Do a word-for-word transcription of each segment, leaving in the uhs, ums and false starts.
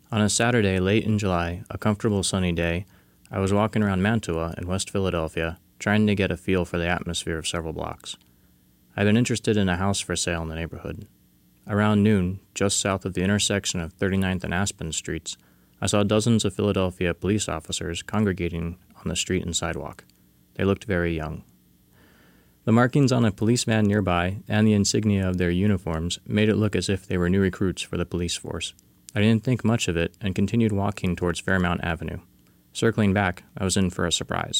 On a Saturday late in July, a comfortable sunny day, I was walking around Mantua in West Philadelphia, trying to get a feel for the atmosphere of several blocks. I'd been interested in a house for sale in the neighborhood. Around noon, just south of the intersection of thirty-ninth and Aspen Streets, I saw dozens of Philadelphia police officers congregating on the street and sidewalk. They looked very young. The markings on a police van nearby and the insignia of their uniforms made it look as if they were new recruits for the police force. I didn't think much of it and continued walking towards Fairmount Avenue. Circling back, I was in for a surprise.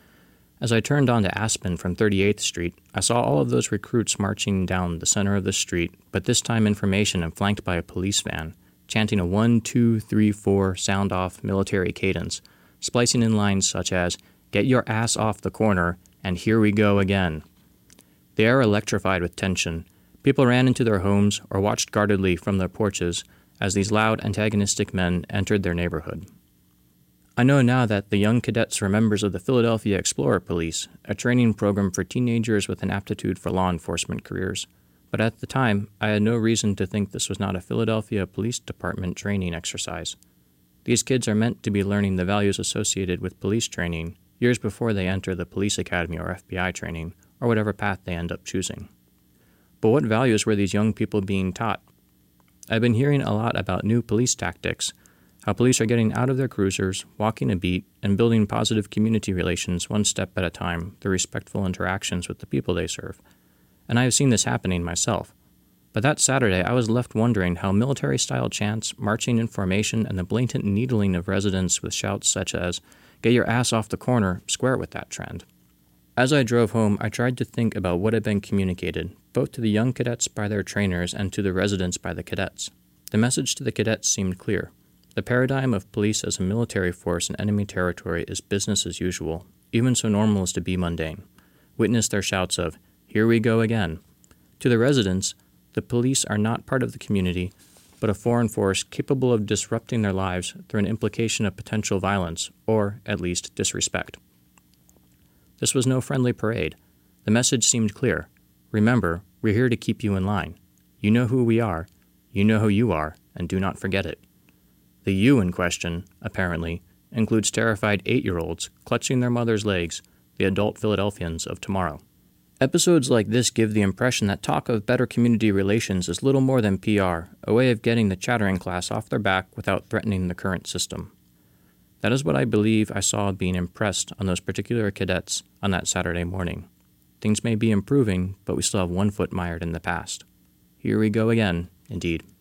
As I turned onto Aspen from thirty-eighth Street, I saw all of those recruits marching down the center of the street, but this time in formation and flanked by a police van, chanting a one, two, three, four sound-off military cadence, splicing in lines such as, "Get your ass off the corner," and "Here we go again." The air electrified with tension. People ran into their homes or watched guardedly from their porches as these loud, antagonistic men entered their neighborhood. I know now that the young cadets were members of the Philadelphia Explorer Police, a training program for teenagers with an aptitude for law enforcement careers. But at the time, I had no reason to think this was not a Philadelphia Police Department training exercise. These kids are meant to be learning the values associated with police training years before they enter the police academy or F B I training, or whatever path they end up choosing. But what values were these young people being taught? I've been hearing a lot about new police tactics, how police are getting out of their cruisers, walking a beat, and building positive community relations one step at a time through respectful interactions with the people they serve. And I have seen this happening myself. But that Saturday, I was left wondering how military-style chants, marching in formation, and the blatant needling of residents with shouts such as, "Get your ass off the corner," square with that trend. As I drove home, I tried to think about what had been communicated, both to the young cadets by their trainers and to the residents by the cadets. The message to the cadets seemed clear. The paradigm of police as a military force in enemy territory is business as usual, even so normal as to be mundane. Witness their shouts of, "Here we go again." To the residents, the police are not part of the community, but a foreign force capable of disrupting their lives through an implication of potential violence, or, at least, disrespect. This was no friendly parade. The message seemed clear. Remember, we're here to keep you in line. You know who we are, you know who you are, and do not forget it. The you in question, apparently, includes terrified eight-year-olds clutching their mother's legs, the adult Philadelphians of tomorrow. Episodes like this give the impression that talk of better community relations is little more than P R, a way of getting the chattering class off their back without threatening the current system. That is what I believe I saw being impressed on those particular cadets on that Saturday morning. Things may be improving, but we still have one foot mired in the past. Here we go again, indeed.